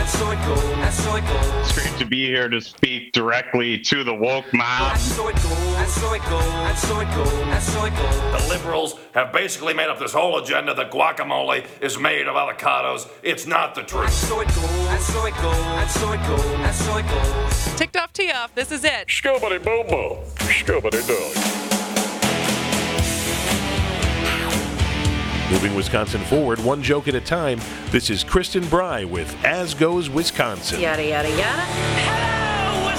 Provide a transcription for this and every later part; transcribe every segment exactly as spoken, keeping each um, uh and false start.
That's so it goes. That's so it goes. It's great to be here to speak directly to the woke mob. That's so it goes. That's so it goes. That's so it goes. That's so it goes. The liberals have basically made up this whole agenda that guacamole is made of avocados. It's not the truth. That's so it goes. That's so it goes. That's so it goes. That's so it goes. Ticked off, tee off. This is it. Scooby boo boo. Scooby doo. Moving Wisconsin forward, one joke at a time. This is Kristen Bry with As Goes Wisconsin. Yada, yada, yada. Hello,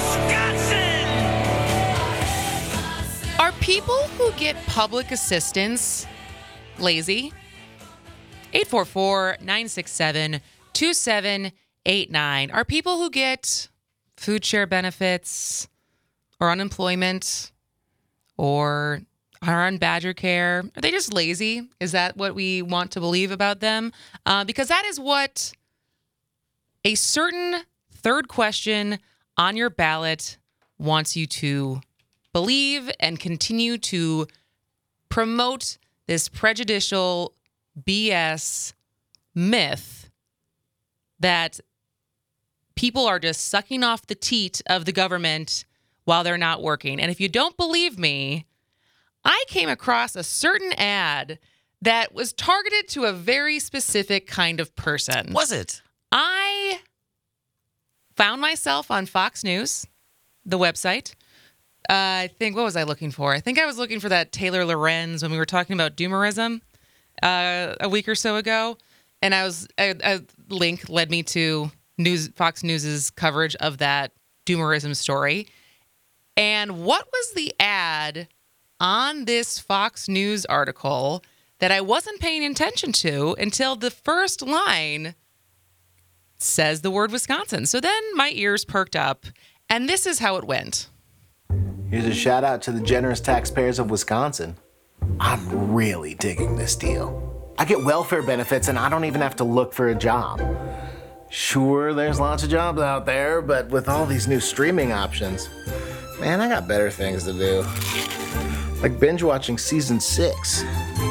Wisconsin! Are people who get public assistance lazy? eight four four, nine six seven, two seven eight nine. Are people who get food share benefits or unemployment or are on Badger Care, are they just lazy? Is that what we want to believe about them? Uh, because that is what a certain third question on your ballot wants you to believe and continue to promote this prejudicial B S myth that people are just sucking off the teat of the government while they're not working. And if you don't believe me, I came across a certain ad that was targeted to a very specific kind of person. Was it? I found myself on Fox News, the website. Uh, I think, what was I looking for? I think I was looking for that Taylor Lorenz when we were talking about doomerism uh, a week or so ago. And I was a, a link led me to News Fox News's coverage of that doomerism story. And what was the ad on this Fox News article that I wasn't paying attention to until the first line says the word Wisconsin? So then my ears perked up, and this is how it went. Here's a shout out to the generous taxpayers of Wisconsin. I'm really digging this deal. I get welfare benefits and I don't even have to look for a job. Sure, there's lots of jobs out there, but with all these new streaming options, man, I got better things to do. Like binge watching season six.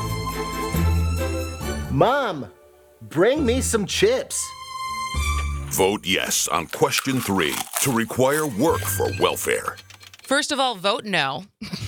Mom, bring me some chips. Vote yes on question three to require work for welfare. First of all, vote no.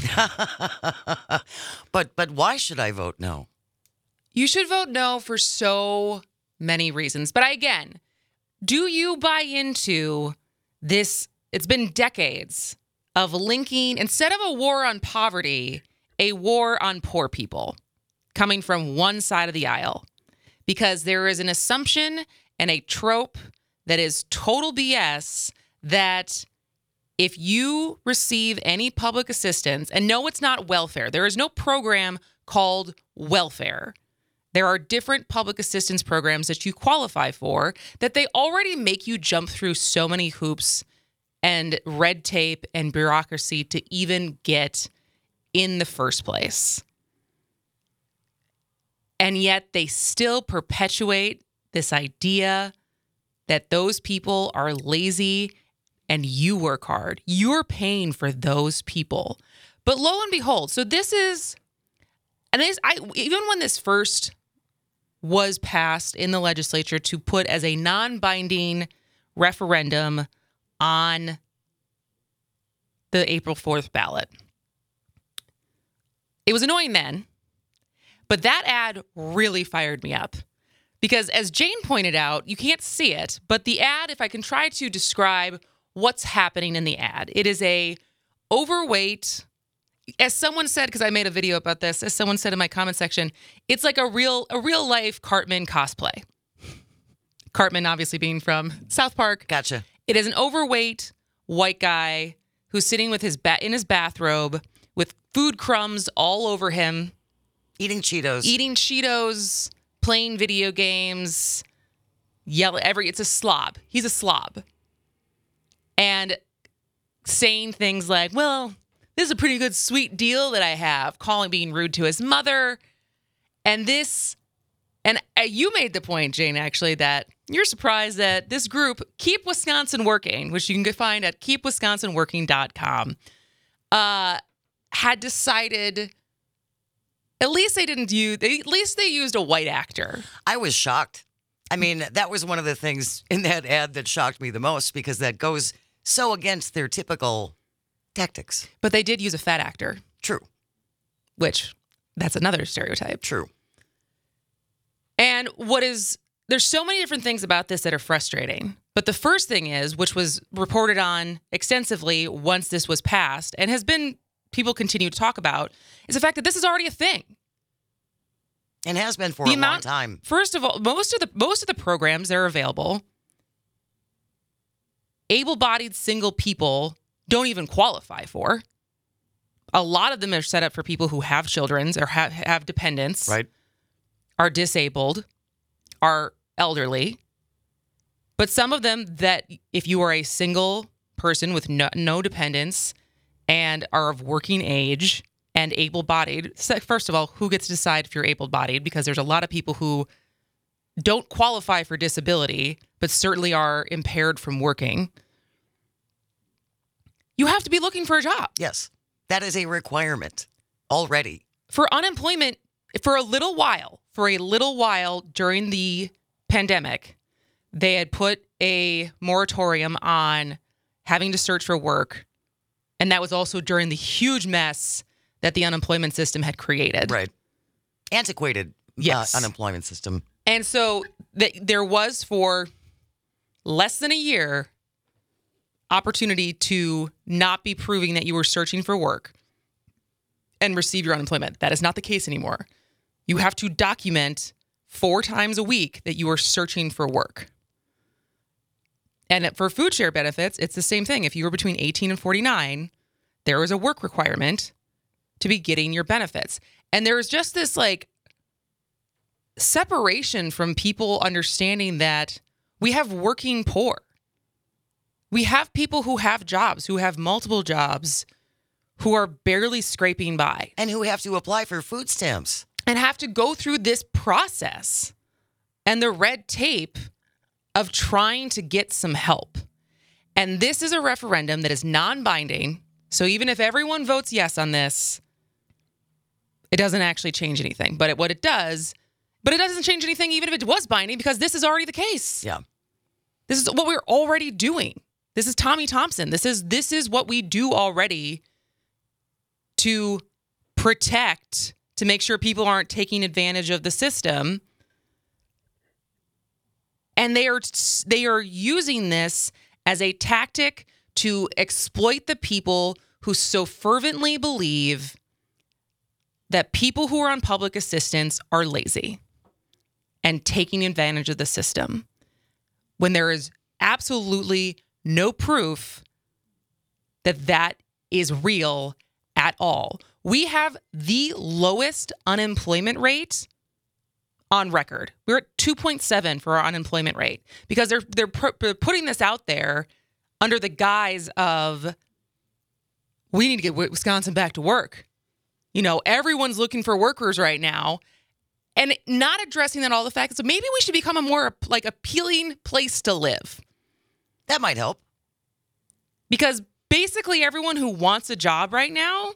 but but why should I vote no? You should vote no for so many reasons. But again, do you buy into this? It's been decades of linking, instead of a war on poverty, a war on poor people coming from one side of the aisle. Because there is an assumption and a trope that is total B S that if you receive any public assistance, and no, it's not welfare. There is no program called welfare. There are different public assistance programs that you qualify for that they already make you jump through so many hoops and red tape and bureaucracy to even get in the first place. And yet they still perpetuate this idea that those people are lazy and you work hard. You're paying for those people. But lo and behold, so this is, and this, I even when this first was passed in the legislature to put as a non-binding referendum on the April fourth ballot. It was annoying then, but that ad really fired me up. Because as Jane pointed out, you can't see it, but the ad, if I can try to describe what's happening in the ad, it is a overweight, as someone said, because I made a video about this, as someone said in my comment section, it's like a real a real life Cartman cosplay. Cartman obviously being from South Park. Gotcha. It is an overweight white guy who's sitting with his ba- in his bathrobe with food crumbs all over him. Eating Cheetos. Eating Cheetos, playing video games, yell every it's a slob. He's a slob. And saying things like, well, this is a pretty good sweet deal that I have, calling being rude to his mother. And this, and you made the point, Jane, actually, that you're surprised that this group, Keep Wisconsin Working, which you can find at keep wisconsin working dot com, uh, had decided, at least they didn't use, at least they used a white actor. I was shocked. I mean, that was one of the things in that ad that shocked me the most because that goes so against their typical tactics. But they did use a fat actor, True. which that's another stereotype. True. And what is, there's so many different things about this that are frustrating. But the first thing is, which was reported on extensively once this was passed and has been, people continue to talk about, is the fact that this is already a thing. And has been for The a amount- long time. First of all, most of the most of the programs that are available, able-bodied single people don't even qualify for. A lot of them are set up for people who have children or have, have dependents, Right. are disabled, are elderly. But some of them that if you are a single person with no, no dependents and are of working age and able-bodied, so first of all, who gets to decide if you're able-bodied? Because there's a lot of people who don't qualify for disability, but certainly are impaired from working. You have to be looking for a job. Yes. That is a requirement already. For unemployment, for a little while, for a little while during the pandemic, they had put a moratorium on having to search for work. And that was also during the huge mess that the unemployment system had created. Right. Antiquated Yes. uh, unemployment system. And so th- there was for less than a year opportunity to not be proving that you were searching for work and receive your unemployment. That is not the case anymore. You have to document four times a week that you are searching for work. And for food share benefits, it's the same thing. If you were between eighteen and forty-nine, there was a work requirement to be getting your benefits. And there was just this like separation from people understanding that we have working poor. We have people who have jobs, who have multiple jobs, who are barely scraping by And who have to apply for food stamps. and have to go through this process and the red tape of trying to get some help. And this is a referendum that is non-binding. So even if everyone votes yes on this, it doesn't actually change anything. But it, what it does, but it doesn't change anything even if it was binding because this is already the case. Yeah. This is what we're already doing. This is Tommy Thompson. This is this is what we do already to protect, to make sure people aren't taking advantage of the system. And they are they are using this as a tactic to exploit the people who so fervently believe that people who are on public assistance are lazy and taking advantage of the system when there is absolutely no proof that that is real at all. We have the lowest unemployment rate on record. We're at two point seven for our unemployment rate because they're they're, pu- they're putting this out there under the guise of we need to get Wisconsin back to work. You know, everyone's looking for workers right now. And not addressing that all the facts. So maybe we should become a more like appealing place to live. That might help. Because basically everyone who wants a job right now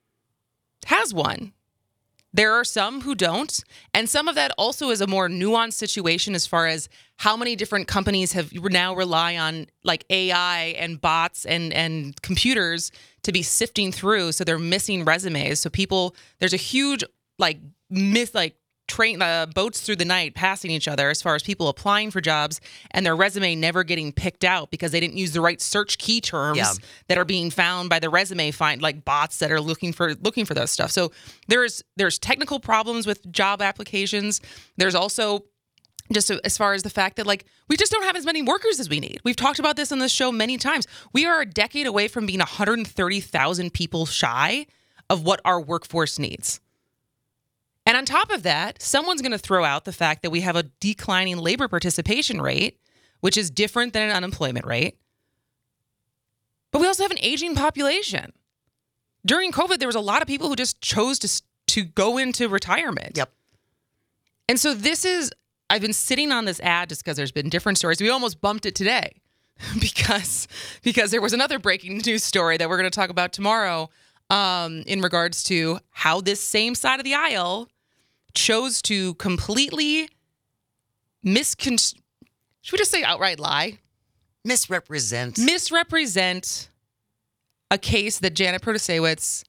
has one. There are some who don't. And some of that also is a more nuanced situation as far as how many different companies have now rely on like A I and bots and, and computers to be sifting through. So they're missing resumes. So people, there's a huge like miss, like train uh, boats through the night passing each other as far as people applying for jobs and their resume never getting picked out because they didn't use the right search key terms Yeah. that are being found by the resume find like bots that are looking for looking for those stuff. So there's there's technical problems with job applications. There's also just as far as the fact that like we just don't have as many workers as we need. We've talked about this on this show many times. We are a decade away from being one hundred thirty thousand people shy of what our workforce needs. And on top of that, someone's going to throw out the fact that we have a declining labor participation rate, which is different than an unemployment rate. But we also have an aging population. During COVID, there was a lot of people who just chose to, to go into retirement. Yep. And so this is, I've been sitting on this ad just because there's been different stories. We almost bumped it today because, because there was another breaking news story that we're going to talk about tomorrow um, in regards to how this same side of the aisle chose to completely miscon. Should we just say outright lie? Misrepresent. Misrepresent a case that Janet Protasewicz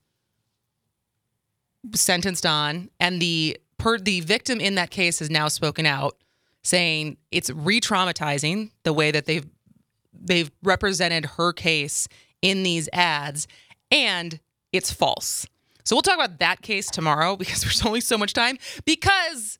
sentenced on, and the per the victim in that case has now spoken out, saying it's re-traumatizing the way that they've they've represented her case in these ads, and it's false. So we'll talk about that case tomorrow because there's only so much time, because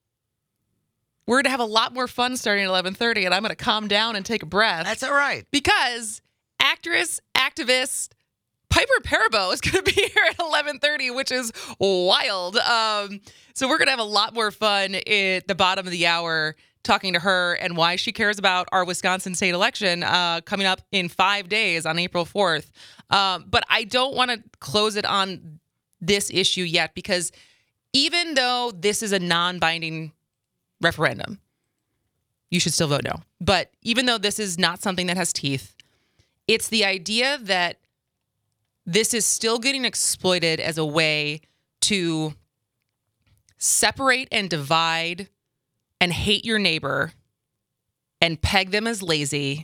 we're going to have a lot more fun starting at eleven thirty, and I'm going to calm down and take a breath. That's all right. Because actress, activist Piper Perabo is going to be here at eleven thirty, which is wild. Um, so we're going to have a lot more fun at the bottom of the hour talking to her and why she cares about our Wisconsin state election uh, coming up in five days on April fourth. Um, but I don't want to close it on this issue yet, because even though this is a non-binding referendum, you should still vote no. But even though this is not something that has teeth, it's the idea that this is still getting exploited as a way to separate and divide and hate your neighbor and peg them as lazy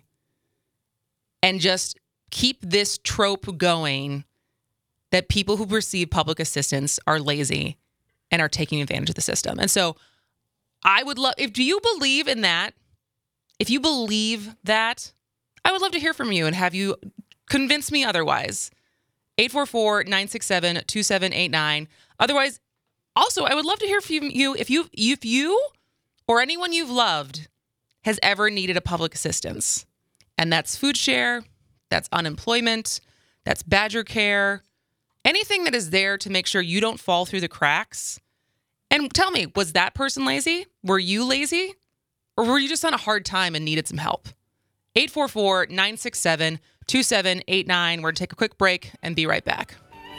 and just keep this trope going that people who receive public assistance are lazy and are taking advantage of the system. And so I would love, if do you believe in that? If you believe that, I would love to hear from you and have you convince me otherwise. eight four four, nine six seven, two seven eight nine. Otherwise, also, I would love to hear from you if you if you or anyone you've loved has ever needed a public assistance. And that's food share, that's unemployment, that's Badger Care, anything that is there to make sure you don't fall through the cracks. And tell me, was that person lazy? Were you lazy? Or were you just on a hard time and needed some help? eight four four, nine six seven, two seven eight nine. We're going to take a quick break and be right back.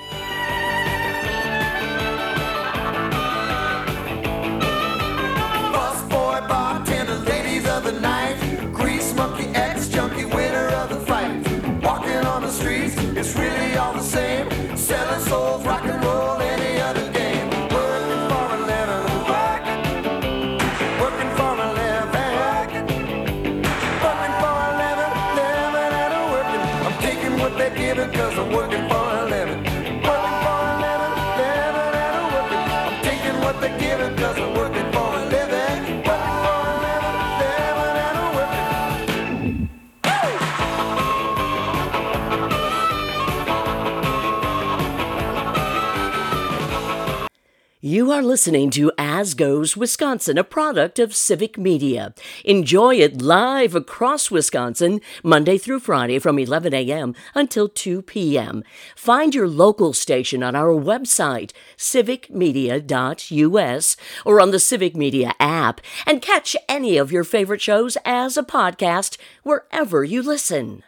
Busboy, bartender, ladies of the night, grease monkey, ex-junkie, winner of the fight. Walking on the streets, it's really all the same. Selling souls, rock and roll, any other game. Working for a living, working, working for a living, working for a living, living and a working. I'm taking what they're giving 'cause I'm working for a living. Working for a living, living and a working. I'm taking what they're giving 'cause I'm working for a living. Working for a living, living and a working. You are listening to As Goes Wisconsin, a product of Civic Media. Enjoy it live across Wisconsin, Monday through Friday from eleven a.m. until two p.m. Find your local station on our website, civic media dot u s, or on the Civic Media app, and catch any of your favorite shows as a podcast wherever you listen.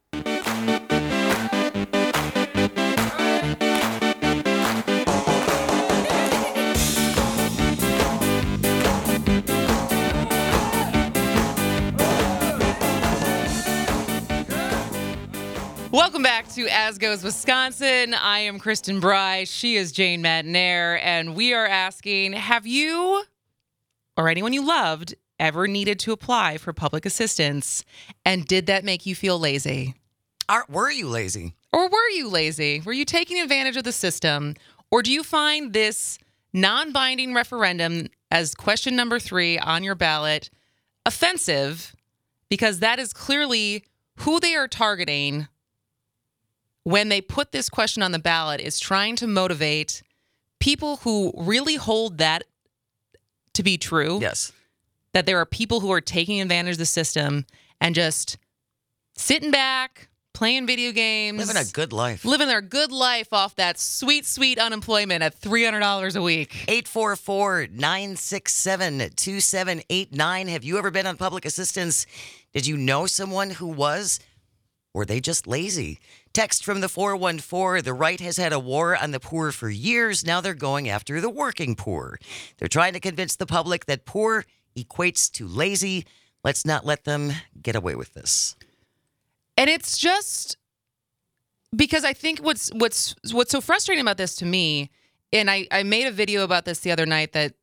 Welcome back to As Goes Wisconsin. I am Kristen Bry. She is Jane Madnair. And we are asking, have you or anyone you loved ever needed to apply for public assistance? And did that make you feel lazy? Are, were you lazy? Or were you lazy? Were you taking advantage of the system? Or do you find this non-binding referendum as question number three on your ballot offensive? Because that is clearly who they are targeting when they put this question on the ballot, is trying to motivate people who really hold that to be true. Yes. That there are people who are taking advantage of the system and just sitting back, playing video games. Living a good life. Living their good life off that sweet, sweet unemployment at three hundred dollars a week. eight four four, nine six seven, two seven eight nine. Have you ever been on public assistance? Did you know someone who was? Were they just lazy? Text from the four one four. The right has had a war on the poor for years. Now they're going after the working poor. They're trying to convince the public that poor equates to lazy. Let's not let them get away with this. And it's just because I think what's what's what's so frustrating about this to me, and I, I made a video about this the other night that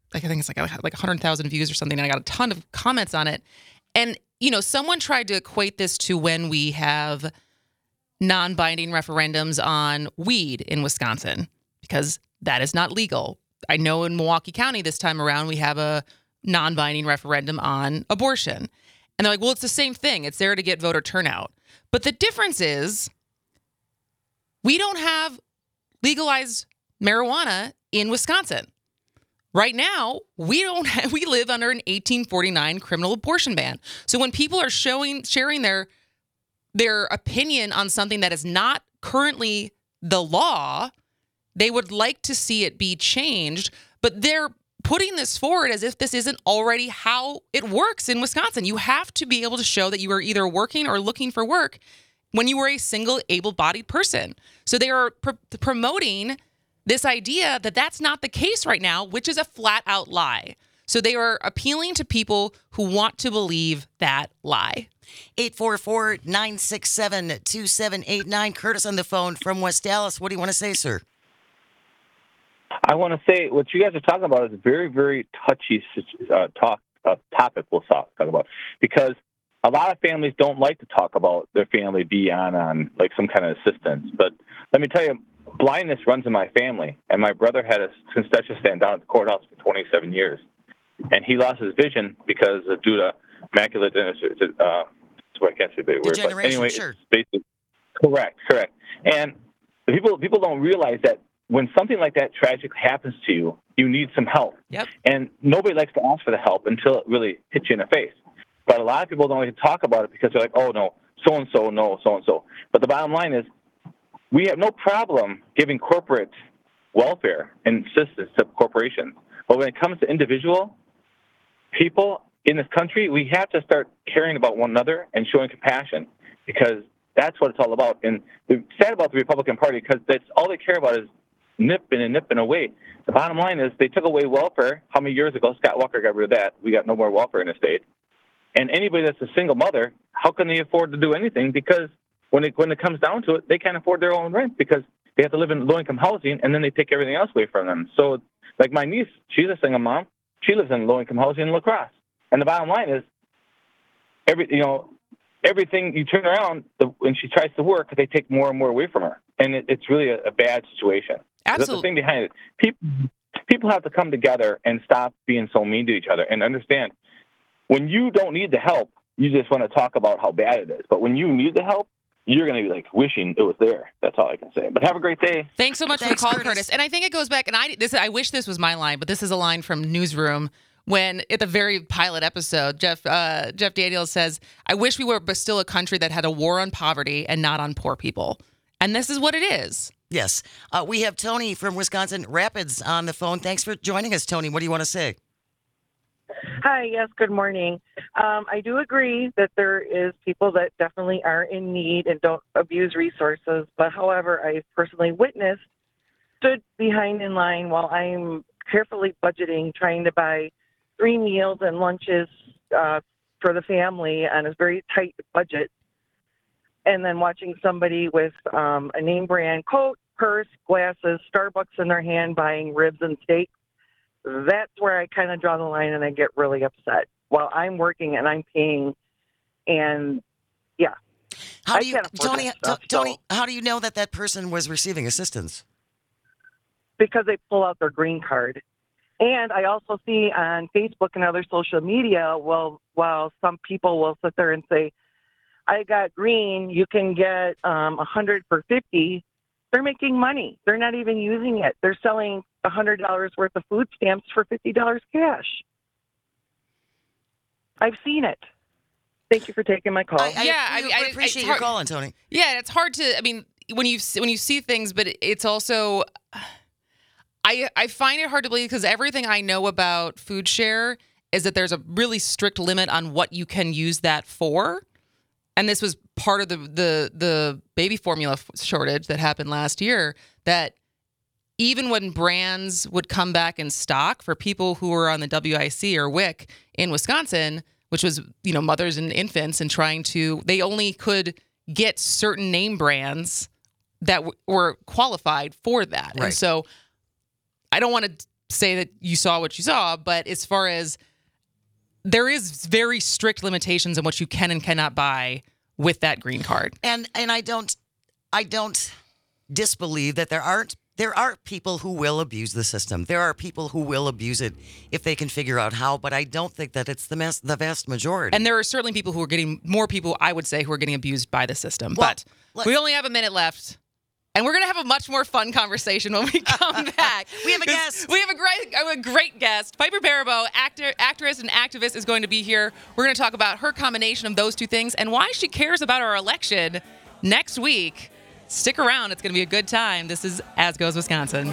I think it's like like one hundred thousand views or something. And I got a ton of comments on it. And, you know, someone tried to equate this to when we have non-binding referendums on weed in Wisconsin, because that is not legal. I know in Milwaukee County this time around, we have a non-binding referendum on abortion. And they're like, well, it's the same thing. It's there to get voter turnout. But the difference is we don't have legalized marijuana in Wisconsin. Right now, we don't have, we live under an eighteen forty-nine criminal abortion ban. So when people are showing sharing their their opinion on something that is not currently the law, they would like to see it be changed, but they're putting this forward as if this isn't already how it works in Wisconsin. You have to be able to show that you are either working or looking for work when you were a single able-bodied person. So they are pr- promoting this idea that that's not the case right now, which is a flat-out lie. So they are appealing to people who want to believe that lie. eight four four, nine six seven, two seven eight nine. Curtis on the phone from West Dallas. What do you want to say, sir? I want to say what you guys are talking about is a very, very touchy uh, talk uh, topic we'll talk, talk about, because a lot of families don't like to talk about their family beyond on like some kind of assistance. But let me tell you, blindness runs in my family, and my brother had a concession stand down at the courthouse for twenty-seven years, and he lost his vision because of due to macular degeneration. Uh, I can't say the word, but anyway, sure. It's basically correct, correct. And people people don't realize that when something like that tragically happens to you, you need some help. Yep. And nobody likes to ask for the help until it really hits you in the face. But a lot of people don't like to talk about it because they're like, oh, no, so-and-so, no, so-and-so. But the bottom line is we have no problem giving corporate welfare and assistance to corporations. But when it comes to individual people in this country, we have to start caring about one another and showing compassion, because that's what it's all about. And the sad about the Republican Party, because that's all they care about is nipping and nipping away. The bottom line is they took away welfare. How many years ago? Scott Walker got rid of that. We got no more welfare in the state. And anybody that's a single mother, how can they afford to do anything? Because when it when it comes down to it, they can't afford their own rent because they have to live in low-income housing, and then they take everything else away from them. So, like my niece, she's a single mom. She lives in low-income housing in La Crosse. And the bottom line is, every you know, everything you turn around, the, when she tries to work, they take more and more away from her. And it, it's really a, a bad situation. Absolutely. That's the thing behind it. People, people have to come together and stop being so mean to each other and understand when you don't need the help, you just want to talk about how bad it is. But when you need the help, you're going to be like wishing it was there. That's all I can say. But have a great day. Thanks so much Thanks, for the call, Curtis. Curtis. And I think it goes back, and I this I wish this was my line, but this is a line from Newsroom when at the very pilot episode, Jeff uh, Jeff Daniels says, "I wish we were still a country that had a war on poverty and not on poor people." And this is what it is. Yes. Uh, we have Tony from Wisconsin Rapids on the phone. Thanks for joining us, Tony. What do you want to say? Hi, yes, good morning. Um, I do agree that there is people that definitely are in need and don't abuse resources. But however, I personally witnessed, stood behind in line while I'm carefully budgeting, trying to buy three meals and lunches uh, for the family on a very tight budget. And then watching somebody with um, a name brand coat, purse, glasses, Starbucks in their hand buying ribs and steak. That's where I kind of draw the line and I get really upset while I'm working and I'm paying. And yeah. How I do you, can't afford Tony, that stuff, T- Tony, so- how do you know that that person was receiving assistance? Because they pull out their green card. And I also see on Facebook and other social media, well, while some people will sit there and say, I got green, you can get um, one hundred for fifty. They're making money. They're not even using it. They're selling one hundred dollars worth of food stamps for fifty dollars cash. I've seen it. Thank you for taking my call. I, I, Yeah, I I, mean, I- appreciate it's your hard- calling, Tony. Yeah, it's hard to. I mean, when you when you see things, but it's also, I I find it hard to believe because everything I know about Food Share is that there's a really strict limit on what you can use that for, and this was part of the the the baby formula shortage that happened last year. That even when brands would come back in stock for people who were on the W I C or W I C in Wisconsin, which was, you know, mothers and infants, and trying to, they only could get certain name brands that w- were qualified for that. Right. And so I don't want to say that you saw what you saw, but as far as there is very strict limitations on what you can and cannot buy with that green card. And and I don't I don't disbelieve that there aren't there are people who will abuse the system. There are people who will abuse it if they can figure out how, but I don't think that it's the mass, the vast majority. And there are certainly people who are getting more people, I would say, who are getting abused by the system. Well, but let's- we only have a minute left. And we're going to have a much more fun conversation when we come back. We have a guest. We have a great a great guest. Piper Perabo, actor, actress and activist, is going to be here. We're going to talk about her combination of those two things and why she cares about our election next week. Stick around. It's going to be a good time. This is As Goes Wisconsin.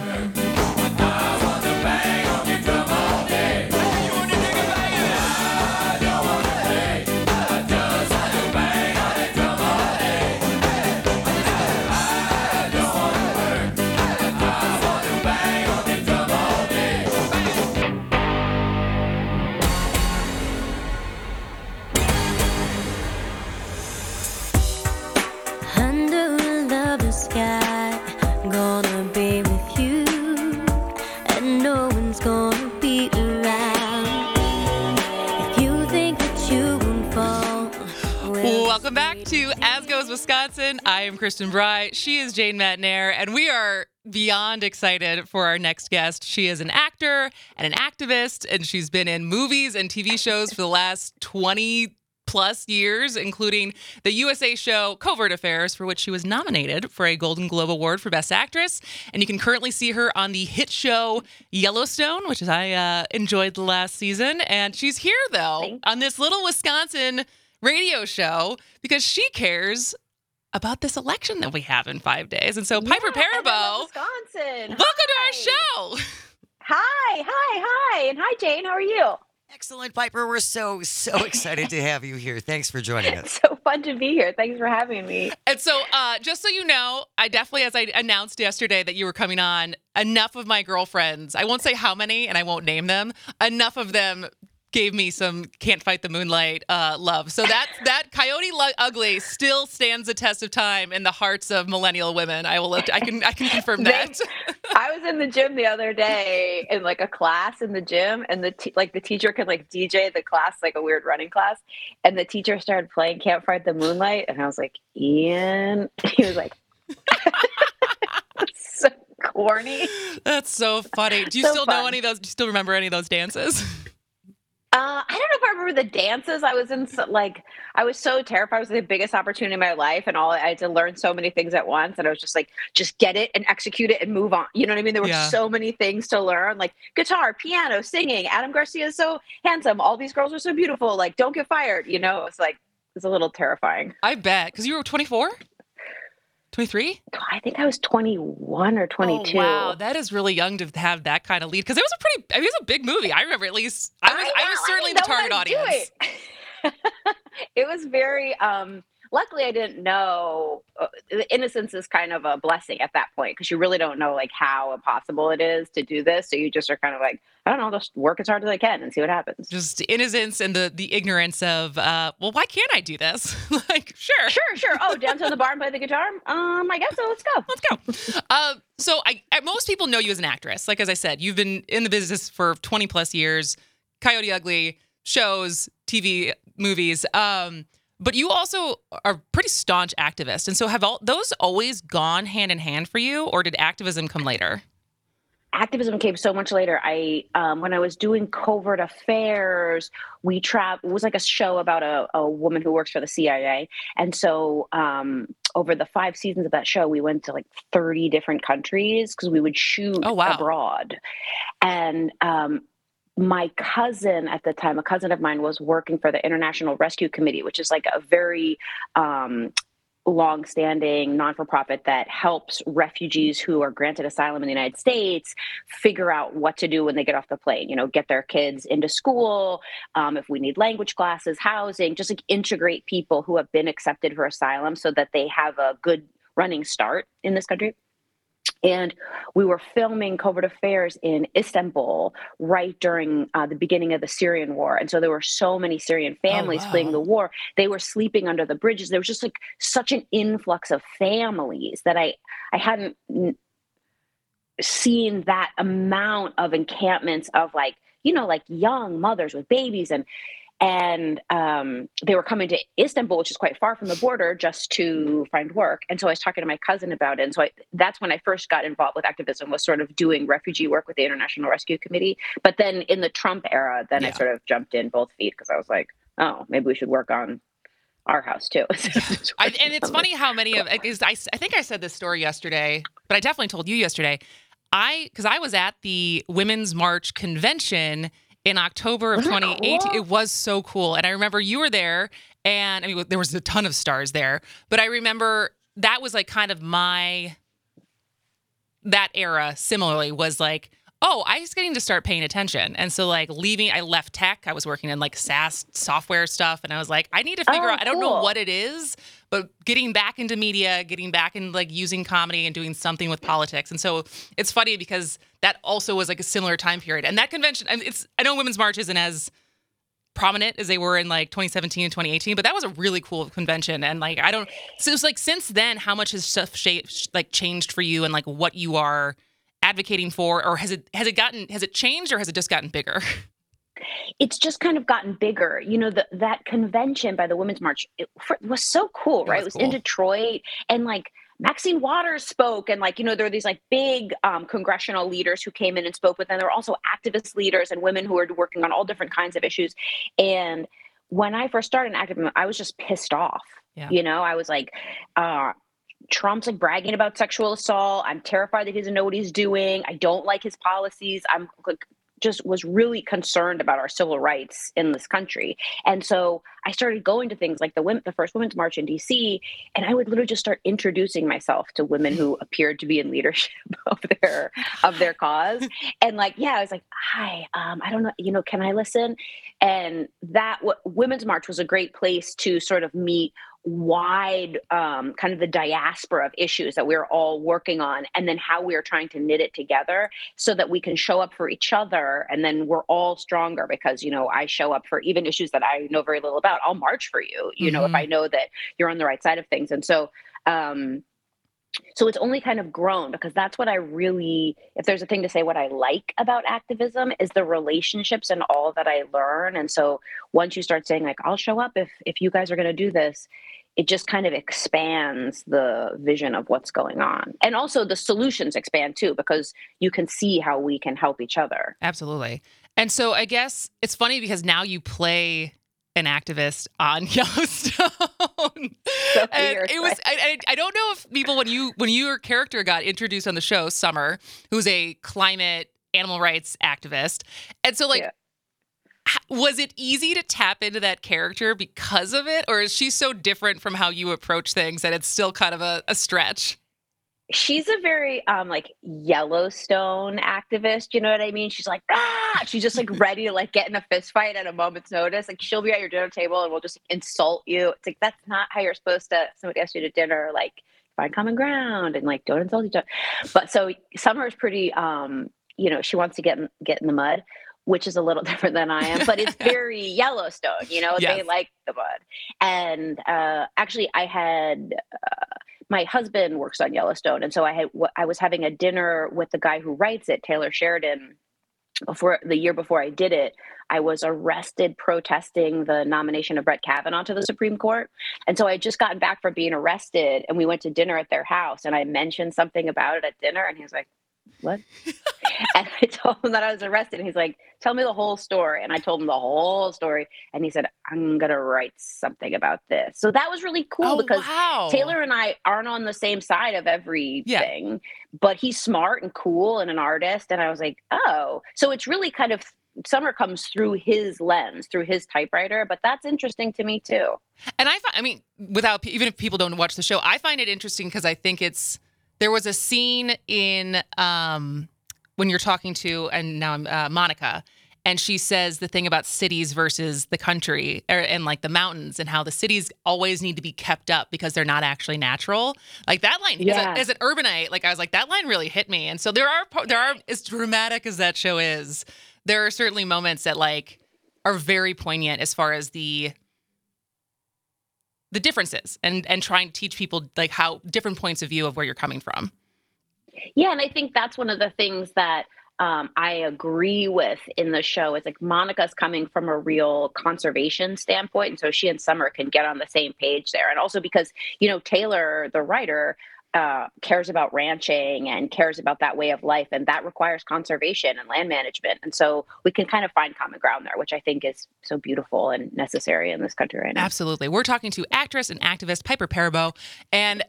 Welcome back to As Goes Wisconsin. I am Kristen Bry. She is Jane Matnair, and we are beyond excited for our next guest. She is an actor and an activist, and she's been in movies and T V shows for the last twenty plus years, including the U S A show Covert Affairs, for which she was nominated for a Golden Globe Award for Best Actress. And you can currently see her on the hit show Yellowstone, which I uh, enjoyed the last season. And she's here, though, on this little Wisconsin radio show because she cares about this election that we have in five days. And so, Piper yeah, Perabo, Wisconsin. welcome hi. to our show. Hi, hi, hi. And hi, Jane. How are you? Excellent, Piper. We're so, so excited to have you here. Thanks for joining us. It's so fun to be here. Thanks for having me. And so, uh, just so you know, I definitely, as I announced yesterday that you were coming on, enough of my girlfriends, I won't say how many, and I won't name them, enough of them gave me some Can't Fight the Moonlight uh, love. So that that Coyote Lo- Ugly still stands the test of time in the hearts of millennial women. I will. I can. I can confirm that. I was in the gym the other day in like a class in the gym, and the t- like the teacher could like D J the class, like a weird running class, and the teacher started playing Can't Fight the Moonlight, and I was like, Ian. He was like, so corny. That's so funny. Do you So still fun. know any of those? Do you still remember any of those dances? Uh, I don't know if I remember the dances. I was in so, like, I was so terrified. It was the biggest opportunity in my life, and all I had to learn so many things at once. And I was just like, just get it and execute it and move on. You know what I mean? There were Yeah. so many things to learn, like guitar, piano, singing. Adam Garcia is so handsome. All these girls are so beautiful. Like, don't get fired. You know, it was like, it was a little terrifying. I bet because you were twenty-four, twenty-three. I think I was twenty-one or twenty-two. Oh, wow, that is really young to have that kind of lead because it was a pretty. I mean, it was a big movie. I remember at least. I was. I, I was know, certainly I the didn't know target how to do audience. it. It was very. Um, luckily, I didn't know. Uh, the innocence is kind of a blessing at that point because you really don't know like how impossible it is to do this. So you just are kind of like, I don't know, just work as hard as I can and see what happens. Just innocence and the the ignorance of, uh, well, why can't I do this? Like, sure, Sure, sure. Oh, down to the bar and play the guitar. Um, I guess so. Let's go. Let's go. Uh, so I, I- most people know you as an actress. Like as I said, you've been in the business for twenty plus years. Coyote Ugly, shows, T V, movies. Um, but you also are a pretty staunch activist. And so have all those always gone hand in hand for you, or did activism come later? Activism came so much later. I, um, when I was doing Covert Affairs, we tra- it was like a show about a, a woman who works for the C I A. And so, um, over the five seasons of that show, we went to like thirty different countries because we would shoot Oh, wow. abroad. And, um, my cousin at the time, a cousin of mine, was working for the International Rescue Committee, which is like a very, um, longstanding non-for-profit that helps refugees who are granted asylum in the United States figure out what to do when they get off the plane, you know, get their kids into school, um, if we need language classes, housing, just like integrate people who have been accepted for asylum so that they have a good running start in this country. And we were filming Covert Affairs in Istanbul right during uh, the beginning of the Syrian war. And so there were so many Syrian families Oh, wow. fleeing the war. They were sleeping under the bridges. There was just like such an influx of families that I, I hadn't, seeing that amount of encampments of like, you know, like young mothers with babies and, and um, they were coming to Istanbul, which is quite far from the border, just to find work. And so I was talking to my cousin about it. And so I, that's when I first got involved with activism, was sort of doing refugee work with the International Rescue Committee. But then in the Trump era, then yeah. I sort of jumped in both feet because I was like, oh, maybe we should work on our house too. I, and it's funny how many of, is I, I think I said this story yesterday, but I definitely told you yesterday. I, because I was at the Women's March convention in October of twenty eighteen. Cool? It was so cool. And I remember you were there, and I mean, there was a ton of stars there, but I remember that was like kind of my, that era similarly was like, oh, I was getting to start paying attention. And so like leaving, I left tech. I was working in like SaaS software stuff. And I was like, I need to figure oh, out, I don't know what it is, but getting back into media, getting back into like using comedy and doing something with politics. And so it's funny because that also was like a similar time period. And that convention, it's, I know Women's March isn't as prominent as they were in like twenty seventeen and twenty eighteen, but that was a really cool convention. And like, I don't, so it's like, since then, how much has stuff shaped, like changed for you and like what you are advocating for, or has it has it gotten has it changed, or has it just gotten bigger? It's just kind of gotten bigger. You know, the, that convention by the Women's March, it, for, was so cool, right? It was, it was cool. in Detroit, and like Maxine Waters spoke, and like, you know, there were these like big um, congressional leaders who came in and spoke with them. There were also activist leaders and women who were working on all different kinds of issues. And when I first started in activism, I was just pissed off. Yeah. You know, I was like, uh, Trump's like bragging about sexual assault. I'm terrified that he doesn't know what he's doing. I don't like his policies. I'm like, just was really concerned about our civil rights in this country. And so I started going to things like the women, the first Women's March in D C, and I would literally just start introducing myself to women who appeared to be in leadership of their, of their cause. And like, yeah, I was like, hi, um, I don't know, you know, can I listen? And that w- Women's March was a great place to sort of meet wide um, kind of the diaspora of issues that we're all working on, and then how we are trying to knit it together so that we can show up for each other, and then we're all stronger because, you know, I show up for even issues that I know very little about. I'll march for you, you mm-hmm. know, if I know that you're on the right side of things. And so, um, so it's only kind of grown, because that's what I really, if there's a thing to say, what I like about activism is the relationships and all that I learn. And so once you start saying like, I'll show up if, if you guys are going to do this, it just kind of expands the vision of what's going on. And also the solutions expand too, because you can see how we can help each other. Absolutely. And so I guess it's funny because now you play an activist on Yellowstone. So and weird, it was, I, I, I don't know if people, when you, when your character got introduced on the show, Summer, who's a climate animal rights activist. And so like, yeah. was it easy to tap into that character because of it? Or is she so different from how you approach things that it's still kind of a, a stretch? She's a very um like Yellowstone activist, you know what I mean? She's like, ah, she's just like ready to like get in a fist fight at a moment's notice. Like she'll be at your dinner table and we'll just insult you. It's like, that's not how you're supposed to, somebody asks you to dinner, like find common ground and like don't insult each other. But so Summer is pretty um, you know, she wants to get in, get in the mud, which is a little different than I am, but it's very Yellowstone, you know, yes. They like the mud. And uh, actually I had, uh, my husband works on Yellowstone. And so I had, I was having a dinner with the guy who writes it, Taylor Sheridan, before the year before I did it. I was arrested protesting the nomination of Brett Kavanaugh to the Supreme Court. And so I had just gotten back from being arrested, and we went to dinner at their house, and I mentioned something about it at dinner, and he was like, what? And I told him that I was arrested, and he's like, tell me the whole story. And I told him the whole story, and he said, I'm going to write something about this. So that was really cool oh, because wow. Taylor and I aren't on the same side of everything, yeah. but he's smart and cool and an artist. And I was like, oh, so it's really kind of, Summer comes through his lens, through his typewriter, but that's interesting to me too. And I find, I mean, without, even if people don't watch the show, I find it interesting because I think it's, there was a scene in, um, when you're talking to, and now I'm uh, Monica, and she says the thing about cities versus the country, or, and like the mountains, and how the cities always need to be kept up because they're not actually natural. Like that line, yeah. as, a, as an urbanite, like I was like, that line really hit me. And so there are, there are, as dramatic as that show is, there are certainly moments that like are very poignant as far as the the differences and and trying to teach people like how different points of view of where you're coming from. Yeah, and I think that's one of the things that um, I agree with in the show. Is like Monica's coming from a real conservation standpoint, and so she and Summer can get on the same page there. And also because you know Taylor, the writer, uh, cares about ranching and cares about that way of life, and that requires conservation and land management. And so we can kind of find common ground there, which I think is so beautiful and necessary in this country right now. Absolutely. We're talking to actress and activist Piper Perabo, and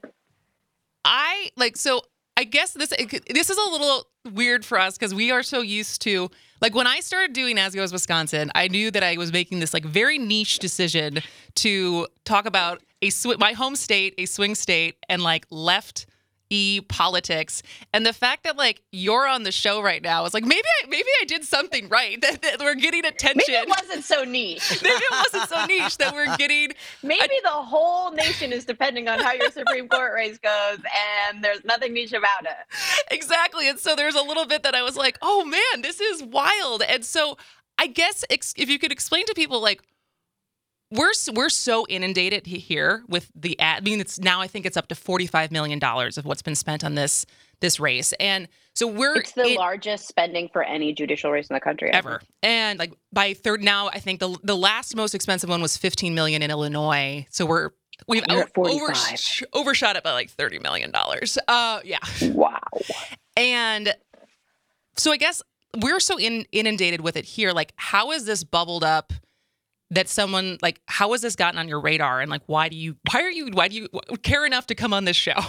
I like so. I guess this this is a little weird for us because we are so used to, like, when I started doing As Goes Wisconsin, I knew that I was making this like very niche decision to talk about a sw- my home state, a swing state, and like left e politics. And the fact that like you're on the show right now is like maybe I maybe I did something right that, that we're getting attention. Maybe it wasn't so niche. Maybe it wasn't so niche that we're getting. Maybe a- the whole nation is depending on how your Supreme Court race goes, and there's nothing niche about it. Exactly. And so there's a little bit that I was like, oh man, this is wild. And so I guess ex- if you could explain to people like. We're we're so inundated here with the ad. I mean, it's now I think it's up to forty-five million dollars of what's been spent on this this race, and so we're it's the in, largest spending for any judicial race in the country ever. ever. And like by third now, I think the the last most expensive one was fifteen million in Illinois. So we're we've You're at over, forty-five. overshot it by like thirty million dollars. Uh, yeah. Wow. And so I guess we're so in, inundated with it here. Like, how is this bubbled up? That someone like, how has this gotten on your radar? And like, why do you, why are you, why do you care enough to come on this show?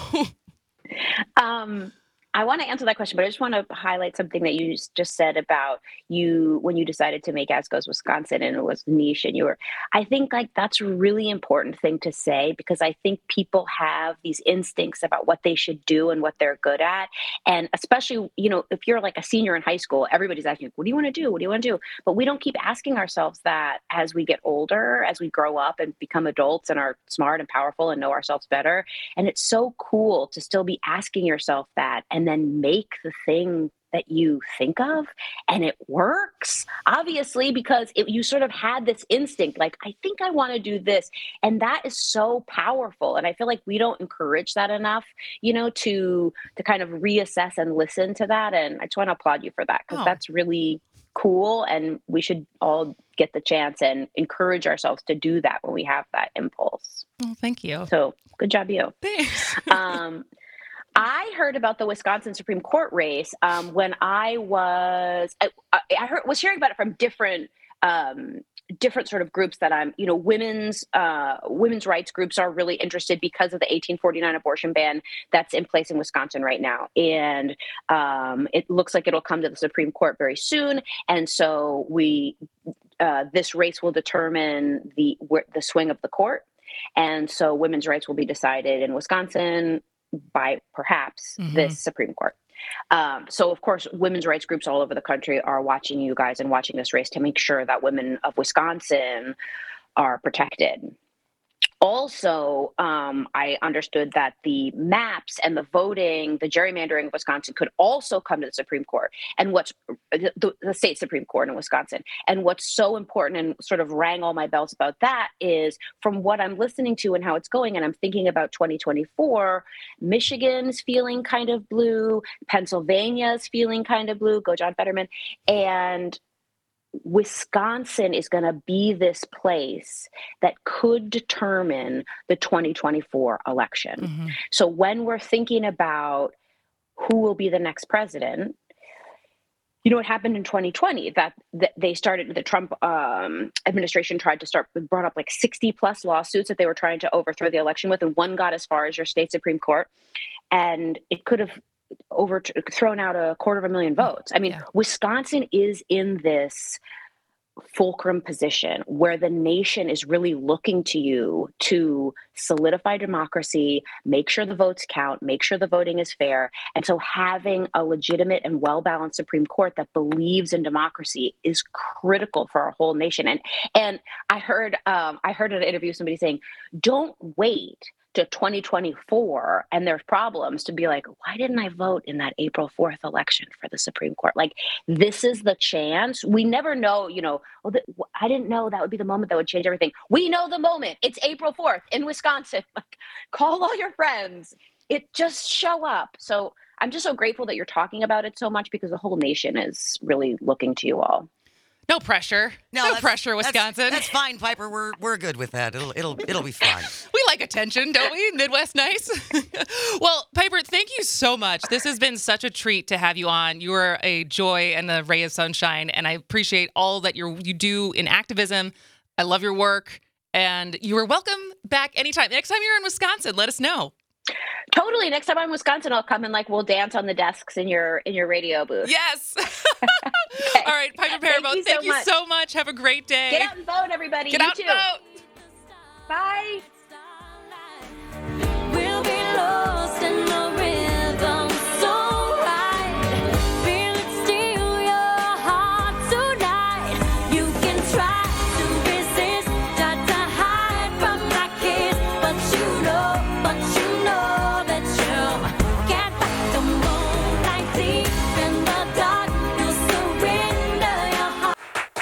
um, I want to answer that question, but I just want to highlight something that you just said about you when you decided to make As Goes Wisconsin and it was niche and you were, I think like that's a really important thing to say because I think people have these instincts about what they should do and what they're good at. And especially, you know, if you're like a senior in high school, everybody's asking, what do you want to do? What do you want to do? But we don't keep asking ourselves that as we get older, as we grow up and become adults and are smart and powerful and know ourselves better. And it's so cool to still be asking yourself that and then make the thing that you think of and it works obviously because it, you sort of had this instinct like I think I want to do this and that is so powerful and I feel like we don't encourage that enough you know to to kind of reassess and listen to that and I just want to applaud you for that because oh. that's really cool and we should all get the chance and encourage ourselves to do that when we have that impulse. Oh, thank you. So good job you. Thanks. um I heard about the Wisconsin Supreme Court race um, when I was, I, I heard, was hearing about it from different, um, different sort of groups that I'm, you know, women's, uh, women's rights groups are really interested because of the eighteen forty-nine abortion ban that's in place in Wisconsin right now. And um, it looks like it'll come to the Supreme Court very soon. And so we, uh, this race will determine the, the swing of the court. And so women's rights will be decided in Wisconsin by perhaps mm-hmm. this Supreme Court. Um, so, of course, women's rights groups all over the country are watching you guys and watching this race to make sure that women of Wisconsin are protected. Also, um, I understood that the maps and the voting, the gerrymandering of Wisconsin could also come to the Supreme Court and what's the, the state Supreme Court in Wisconsin. And what's so important and sort of rang all my bells about that is from what I'm listening to and how it's going. And I'm thinking about twenty twenty-four, Michigan's feeling kind of blue, Pennsylvania's feeling kind of blue. Go John Fetterman. And Wisconsin is going to be this place that could determine the twenty twenty-four election. Mm-hmm. So when we're thinking about who will be the next president, you know, what happened in twenty twenty that, that they started, the Trump um, administration tried to start, brought up like sixty plus lawsuits that they were trying to overthrow the election with, and one got as far as your state Supreme Court. And it could have over thrown out a quarter of a million votes. I mean, yeah. Wisconsin is in this fulcrum position where the nation is really looking to you to solidify democracy, make sure the votes count, make sure the voting is fair. And so having a legitimate and well-balanced Supreme Court that believes in democracy is critical for our whole nation. And and I heard um, I heard in an interview somebody saying, don't wait to twenty twenty-four and there's problems to be like, why didn't I vote in that April fourth election for the Supreme Court? Like, this is the chance. We never know, you know, well, the, I didn't know that would be the moment that would change everything. We know the moment. It's April fourth in Wisconsin. Like, call all your friends. It just show up. So I'm just so grateful that you're talking about it so much because the whole nation is really looking to you all. No pressure. No, no that's- pressure, that's- Wisconsin. That's, fine, Piper. We're we're good with that. It'll it'll it'll be fine. We like attention, don't we? Midwest nice. Well, Piper, thank you so much. This has been such a treat to have you on. You are a joy and a ray of sunshine, and I appreciate all that you you do in activism. I love your work, and you are welcome back anytime. Next time you're in Wisconsin, let us know. Totally. Next time I'm in Wisconsin, I'll come and like we'll dance on the desks in your in your radio booth. Yes. Okay. All right, Piper Perabo, Thank you thank so you much. so much. Have a great day. Get out and vote, everybody. Get You out too. and vote. Bye. We'll be lost in the rhythm so right. Feel it steal your heart tonight. You can try to resist, try to hide from my kiss, but you know, but you know that you can't fight the moonlight deep in the dark. You surrender your heart.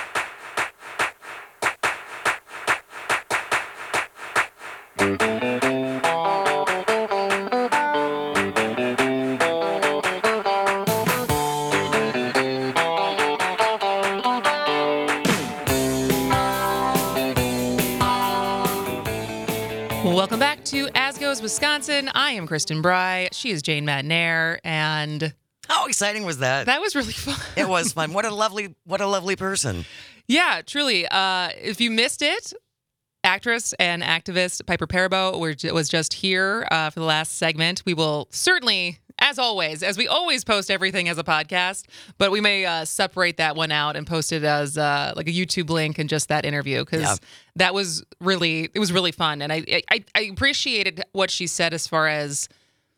Welcome back to As Goes Wisconsin. I am Kristen Bry. She is Jane Madnair, and How exciting was that? that was really fun. It was fun. What a lovely what a lovely person. Yeah, truly. Uh, if you missed it, actress and activist Piper Perabo were, was just here uh, for the last segment. We will certainly, as always, as we always post everything as a podcast, but we may uh, separate that one out and post it as uh, like a YouTube link and just that interview because Yeah. that was really, it was really fun. And I, I, I appreciated what she said as far as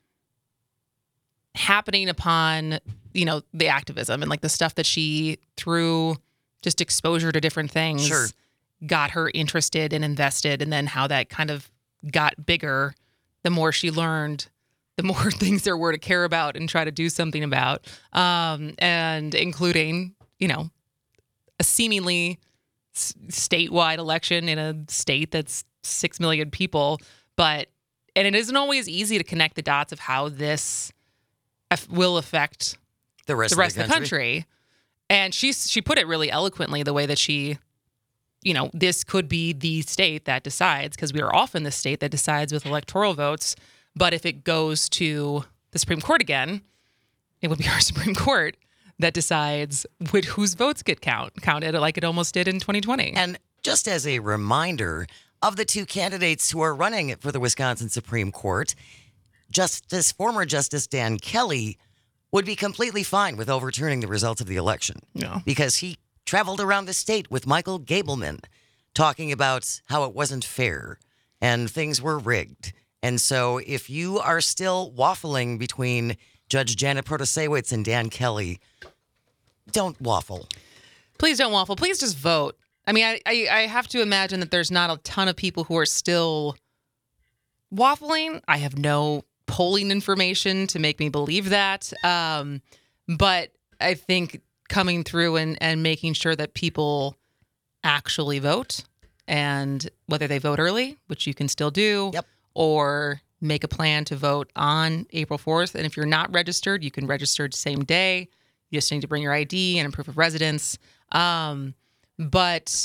happening upon, you know, the activism and like the stuff that she through just exposure to different things Sure. got her interested and invested, and then how that kind of got bigger the more she learned, the more things there were to care about and try to do something about, um, and including, you know, a seemingly s- statewide election in a state that's six million people, but and it isn't always easy to connect the dots of how this aff- will affect The rest, the rest of the country. And she she put it really eloquently the way that she, you know, this could be the state that decides, because we are often the state that decides with electoral votes. But if it goes to the Supreme Court again, it would be our Supreme Court that decides which, whose votes get count counted, like it almost did in twenty twenty. And just as a reminder of the two candidates who are running for the Wisconsin Supreme Court, Justice former Justice Dan Kelly would be completely fine with overturning the results of the election. Yeah. Because he traveled around the state with Michael Gableman talking about how it wasn't fair and things were rigged. And so if you are still waffling between Judge Janet Protasiewicz and Dan Kelly, don't waffle. Please don't waffle. Please just vote. I mean, I, I, I have to imagine that there's not a ton of people who are still waffling. I have no polling information to make me believe that. Um, but I think coming through and, and making sure that people actually vote, and whether they vote early, which you can still do, Yep. or make a plan to vote on April fourth. And if you're not registered, you can register the same day. You just need to bring your I D and a proof of residence. Um, but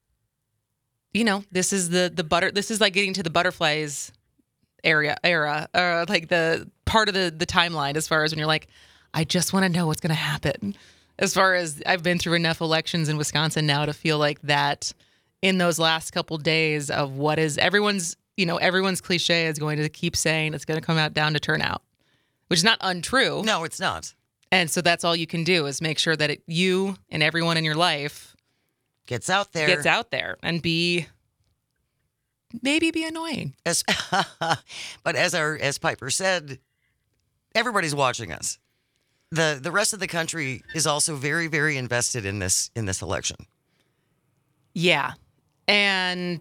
you know, this is the the butter. This is like getting to the butterflies area era, or like the part of the the timeline as far as when you're like, I just want to know what's going to happen. As far as I've been through enough elections in Wisconsin now to feel like that in those last couple days of what is everyone's, you know, everyone's cliche is going to keep saying it's going to come out down to turnout, which is not untrue. No, it's not. And so that's all you can do is make sure that it, you and everyone in your life Gets out there. gets out there and be, maybe be annoying. As, but as our as Piper said, everybody's watching us. The the rest of the country is also very, very invested in this in this election. Yeah. And,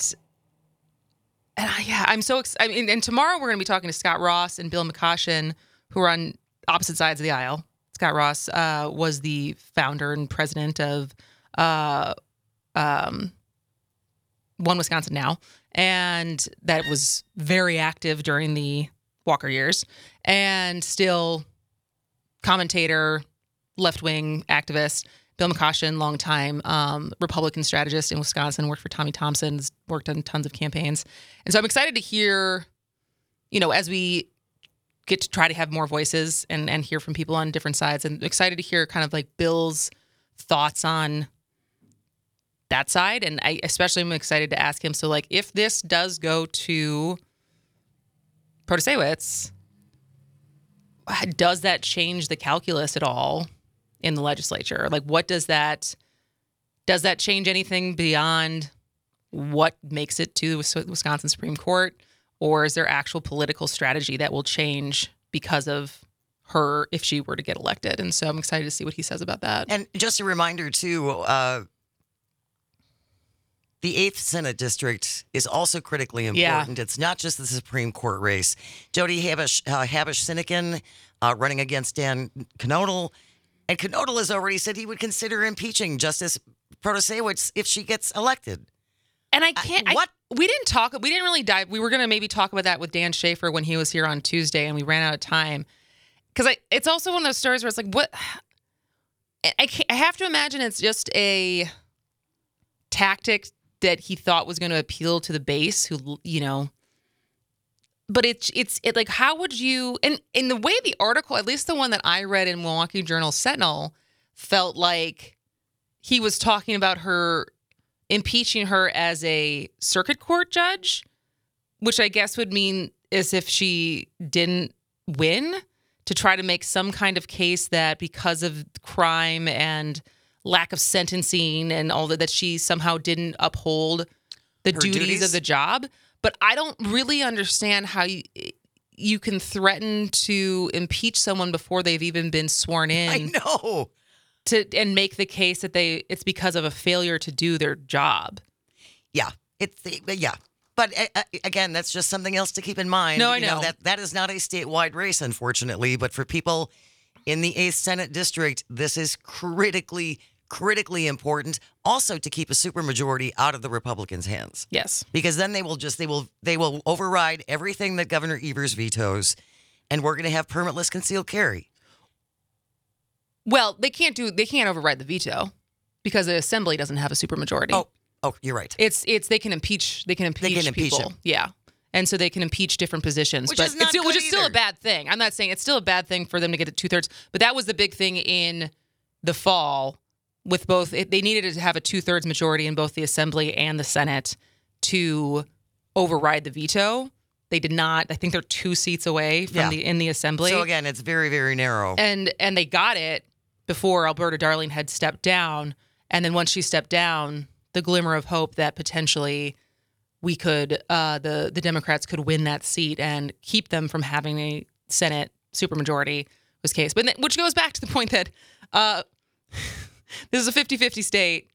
and I- yeah, I'm so excited. I mean, and tomorrow we're going to be talking to Scott Ross and Bill McCoshen, who are on opposite sides of the aisle. Scott Ross uh, was the founder and president of uh, um, One Wisconsin Now, and that was very active during the Walker years, and still commentator, left-wing activist. Bill McCoshen, longtime um, Republican strategist in Wisconsin, worked for Tommy Thompson, worked on tons of campaigns. And so I'm excited to hear, you know, as we get to try to have more voices and, and hear from people on different sides, and excited to hear kind of like Bill's thoughts on that side. And I especially am excited to ask him, so like if this does go to Protasiewicz, does that change the calculus at all in the legislature? Like, what does that, does that change anything beyond what makes it to the Wisconsin Supreme Court? Or is there actual political strategy that will change because of her if she were to get elected? And so I'm excited to see what he says about that. And just a reminder, too, uh, the eighth Senate District is also critically important. Yeah. It's not just the Supreme Court race. Jody Habush, uh, Habush-Sinekin uh, running against Dan Knodel. And Knodel has already said he would consider impeaching Justice Protasiewicz if she gets elected. And I can't. Uh, what? I, we didn't talk. We didn't really dive. We were going to maybe talk about that with Dan Schaefer when he was here on Tuesday, and we ran out of time. Because I, it's also one of those stories where it's like, what? I, can't, I have to imagine it's just a tactic that he thought was going to appeal to the base, who, you know. But it's it's it like, how would you? And in the way the article, at least the one that I read in Milwaukee Journal Sentinel, felt like he was talking about her impeaching her as a circuit court judge, which I guess would mean as if she didn't win, to try to make some kind of case that because of crime and lack of sentencing and all that, that she somehow didn't uphold the duties, duties of the job. But I don't really understand how you you can threaten to impeach someone before they've even been sworn in. I know. To and make the case that they it's because of a failure to do their job. Yeah, it's yeah. But uh, again, that's just something else to keep in mind. No, I you know. know that that is not a statewide race, unfortunately. But for people in the eighth Senate District, this is critically, critically important. Also, to keep a supermajority out of the Republicans' hands. Yes, because then they will just they will they will override everything that Governor Evers vetoes, and we're going to have permitless concealed carry. Well, they can't do they can't override the veto because the assembly doesn't have a supermajority. Oh, oh, you're right. It's it's they can impeach they can impeach they can people. Impeach him. Yeah. And so they can impeach different positions. Which but is not it's still, good which is still either. a bad thing. I'm not saying it's still a bad thing for them to get to two thirds, but that was the big thing in the fall with both it, they needed to have a two thirds majority in both the assembly and the Senate to override the veto. They did not. I think they're two seats away from Yeah. the in the assembly. So again, it's very, very narrow. And and they got it before Alberta Darling had stepped down. And then once she stepped down, the glimmer of hope that potentially we could, uh, the, the Democrats could win that seat and keep them from having a Senate supermajority was case. But then, which goes back to the point that uh, this is a fifty-fifty state,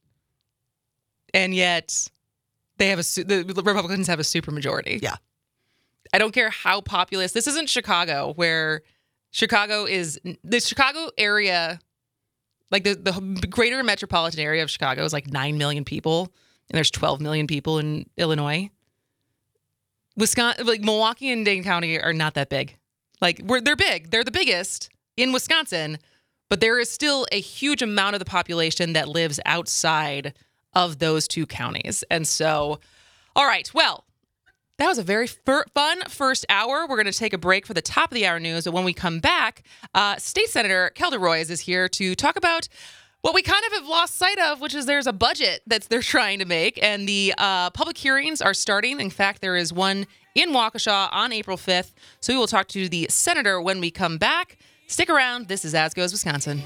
and yet they have a su- the Republicans have a supermajority. Yeah. I don't care how populous. This isn't Chicago, where Chicago is the Chicago area. Like the, the greater metropolitan area of Chicago is like nine million people, and there's twelve million people in Illinois. Wisconsin, like Milwaukee and Dane County are not that big. Like we're they're big. They're the biggest in Wisconsin, but there is still a huge amount of the population that lives outside of those two counties. And so, all right, well, that was a very fir- fun first hour. We're going to take a break for the top of the hour news. But when we come back, uh, State Senator Kelda Roys is here to talk about what we kind of have lost sight of, which is there's a budget that they're trying to make. And the uh, public hearings are starting. In fact, there is one in Waukesha on April fifth. So we will talk to the senator when we come back. Stick around. This is As Goes Wisconsin.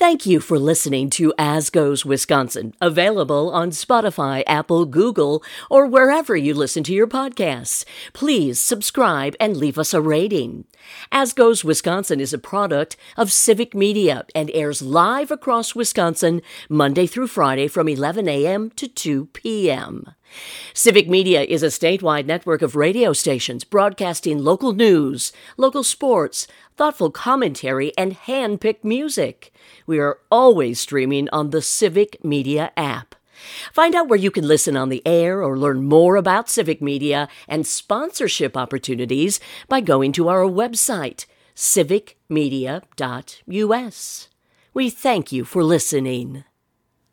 Thank you for listening to As Goes Wisconsin, available on Spotify, Apple, Google, or wherever you listen to your podcasts. Please subscribe and leave us a rating. As Goes Wisconsin is a product of Civic Media and airs live across Wisconsin Monday through Friday from eleven a.m. to two p.m. Civic Media is a statewide network of radio stations broadcasting local news, local sports, thoughtful commentary, and hand-picked music. We are always streaming on the Civic Media app. Find out where you can listen on the air or learn more about Civic Media and sponsorship opportunities by going to our website, civic media dot u s. We thank you for listening.